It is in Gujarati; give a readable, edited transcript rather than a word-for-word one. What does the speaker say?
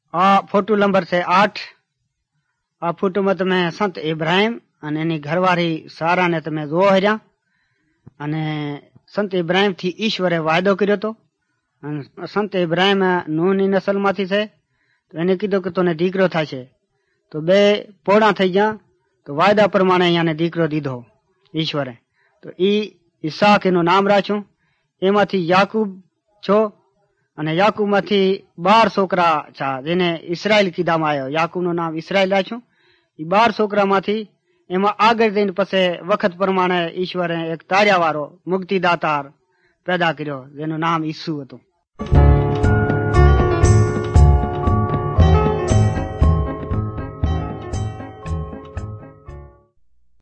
આ ફોટો નંબર છે 8. આ ફોટોમાં તમે સંત ઇબ્રાહિમ અને એની ઘરવાળી સારાને તમે જોવો રહ્યા. અને સંત ઇબ્રાહિમ થી ઈશ્વરે વાયદો કર્યો હતો. સંત ઇબ્રાહિમ નૂહની નસલમાંથી છે, તો એને કીધું કે તને દીકરો થશે. તો બે પોળા થઈ ગયા, તો વાયદા પ્રમાણે અહીંયાને દીકરો દીધો ઈશ્વરે. તો ઈસાક એનું નામ રાખ્યું. એમાંથી યાકૂબ છો, અને યાકૂબ માંથી 12 છોકરા છે જેને ઇસરાયલ કીધામાં આવ્યો. યાકૂબનું નામ ઇસરાયલ રાખ્યું. એ 12 છોકરામાંથી એમાં આગળ જઈને પછી વખત પ્રમાણે ઈશ્વરે એક તાર્યા વાળો મુક્તિદાતાર પેદા કર્યો, જેનું નામ ઈસુ હતું.